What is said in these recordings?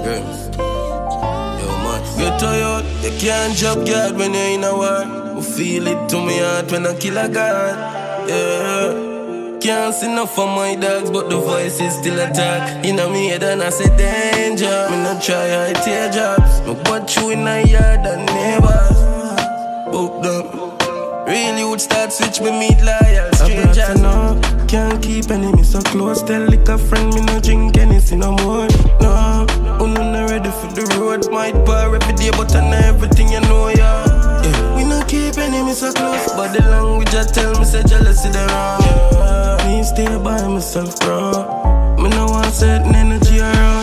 Grims. Yo, man. Get tired, you can't job guard when you're in a war. We feel it to me heart when I kill a god. Yeah. Can't see enough for my dogs, but the voice is still attack. In a me head and I say danger. Me not try, I tear jobs. Me watch you in a yard and neighbors. Book them. Really would start switch me meet loyal strangers. No, can't keep enemies so close. Tell like a friend me no drink anything no more. No, I'm not ready for the road. Might bar every day, but I know everything you know, yeah. We no keep enemies so close, but the language I tell me say jealousy they wrong. Yeah. Me stay by myself, bro. Me no want certain energy around.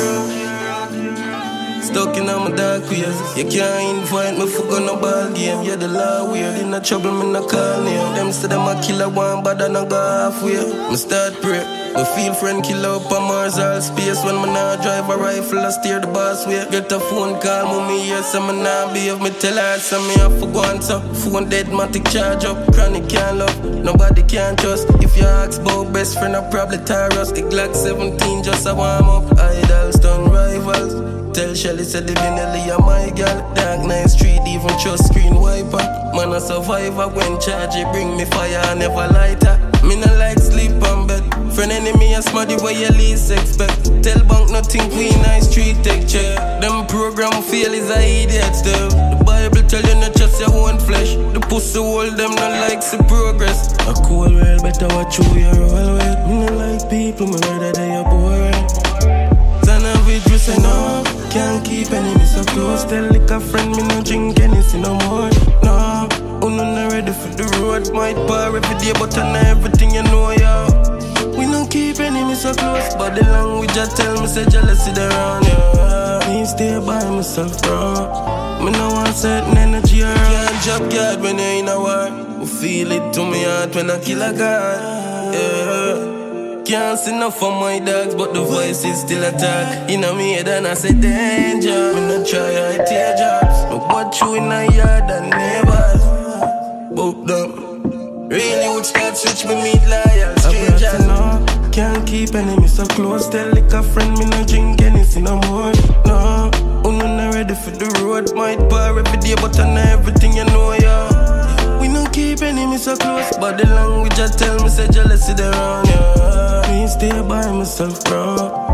Stuck in my dark ways. You can't invite me for no ball game. You're the law weird. In a trouble, me no call name. Them say them a killer one, but I no go halfway. Me start pray. Me feel friend killer up on Mars all space. When me nah drive a rifle, I steer the boss way. Get a phone call, mommy here, so me nah behave. Me tell her, so me have to go on so. Phone dead, matic charge up. Chronic can't love, nobody can trust. If you ask about best friend, I probably tie us. The Glock 17 just a warm up. Idols done rivals. Tell Shelly said the Vinelli are my girl. Dark Night Street, even trust screen wiper. Man a survivor when charge it bring me fire, I never lighter. Me no like sleep on bed. Friend enemy a smarty where you least expect. Tell bank nothing Queen High Street take check. Them program fail is a idiot stuff. The Bible tell you not trust your own flesh. The pussy hold them not like the progress. A cool world better watch who you roll with. Me no like people, me rather they are boring. Son of it, you say no. Can't keep enemies so close. Tell like a friend me no drink anything no more. No, I'm not ready for the road. Might bar every day, but I know everything you know, yeah. We don't keep enemies so close, but the language I tell me say jealousy they wrong, yeah. Me stay by myself, bro. Me no want certain energy around. Can't job guard when you're in a war. We feel it to me heart when I kill a god, yeah. Can't see enough for my dogs, but the voice is still attack. In a me head and I say danger. Me not try, I tear jobs. Me watch you in a yard and neighbors. Book them. Really would start switch me meet loyal strangers. No, can't keep enemies so close. Tell like a friend me no drink anything no more. No, I'm not ready for the road. Might bar every day, but I know everything you know, yeah. We don't keep enemies so close, but the language I tell me say jealousy they wrong, yeah. Me stay by myself, bro.